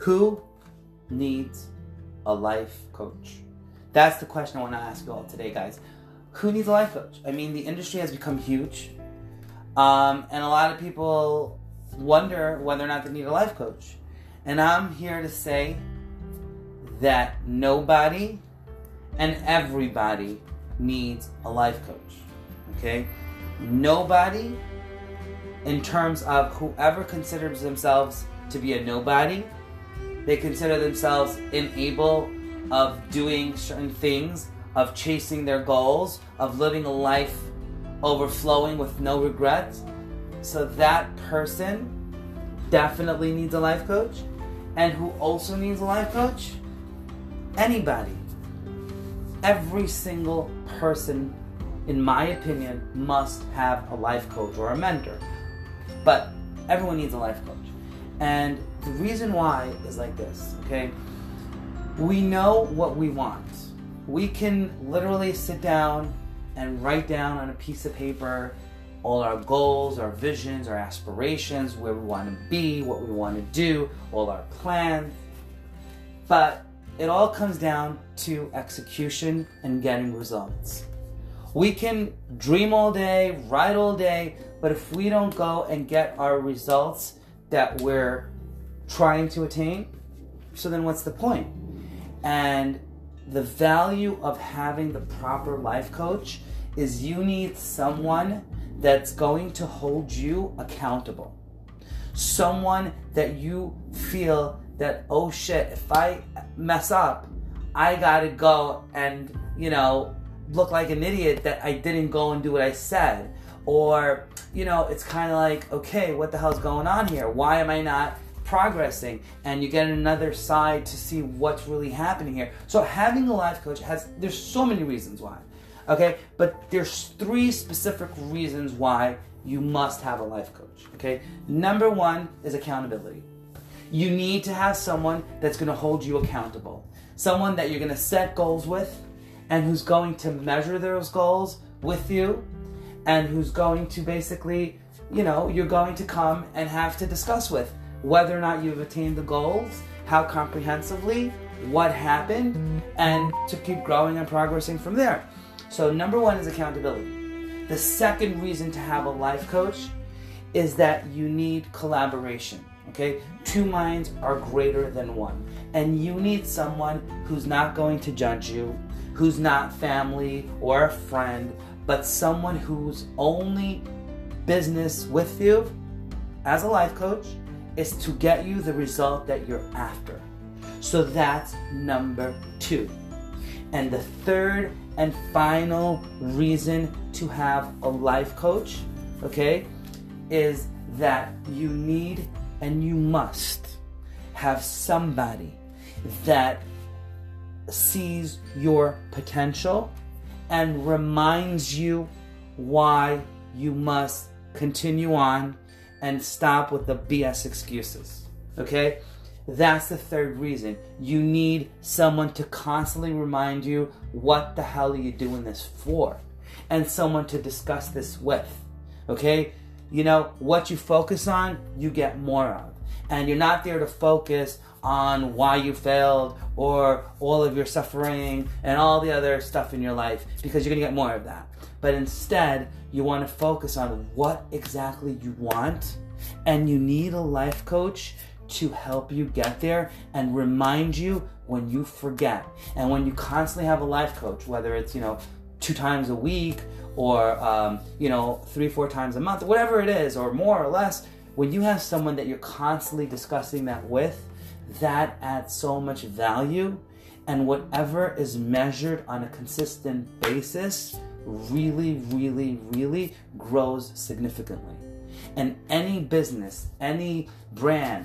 Who needs a life coach? That's the question I want to ask you all today, guys. Who needs a life coach? I mean, the industry has become huge. And a lot of people wonder whether or not they need a life coach. And I'm here to say that nobody and everybody needs a life coach. Okay? Nobody, in terms of whoever considers themselves to be a nobody, they consider themselves unable of doing certain things, of chasing their goals, of living a life overflowing with no regrets. So that person definitely needs a life coach. And who also needs a life coach? Anybody. Every single person, in my opinion, must have a life coach or a mentor. But everyone needs a life coach. And the reason why is like this, okay? We know what we want. We can literally sit down and write down on a piece of paper all our goals, our visions, our aspirations, where we want to be, what we want to do, all our plans. But it all comes down to execution and getting results. We can dream all day, write all day, but if we don't go and get our results that we're trying to attain, so then what's the point? And the value of having the proper life coach is you need someone that's going to hold you accountable. Someone that you feel that, oh shit, if I mess up, I gotta go and, look like an idiot that I didn't go and do what I said. Or, it's kind of like, okay, what the hell's going on here? Why am I not progressing? And you get another side to see what's really happening here. So having a life coach there's so many reasons why, okay? But there's 3 specific reasons why you must have a life coach, okay? Number 1 is accountability. You need to have someone that's going to hold you accountable. Someone that you're going to set goals with and who's going to measure those goals with you and who's going to basically, you're going to come and have to discuss with whether or not you've attained the goals, how comprehensively, what happened, and to keep growing and progressing from there. So number 1 is accountability. The second reason to have a life coach is that you need collaboration. Okay? 2 minds are greater than 1. And you need someone who's not going to judge you, who's not family or a friend, but someone whose only business with you as a life coach is to get you the result that you're after. So that's number 2. And the third and final reason to have a life coach, okay, is that you need and you must have somebody that sees your potential and reminds you why you must continue on and stop with the BS excuses, okay? That's the third reason. You need someone to constantly remind you what the hell are you doing this for, and someone to discuss this with, okay? What you focus on, you get more of. And you're not there to focus on why you failed or all of your suffering and all the other stuff in your life, because you're going to get more of that. But instead, you want to focus on what exactly you want, and you need a life coach to help you get there and remind you when you forget. And when you constantly have a life coach, whether it's 2 times a week or 3-4 times a month, whatever it is, or more or less, when you have someone that you're constantly discussing that with, that adds so much value, and whatever is measured on a consistent basis really, really, really grows significantly. And any business, any brand,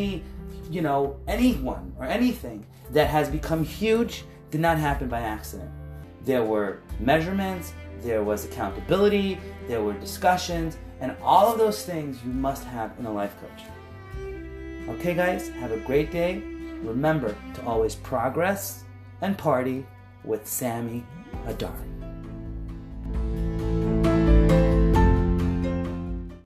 anyone or anything that has become huge did not happen by accident. There were measurements, there was accountability, there were discussions, and all of those things you must have in a life coach. Okay, guys, have a great day. Remember to always progress and party with Sammy Adar.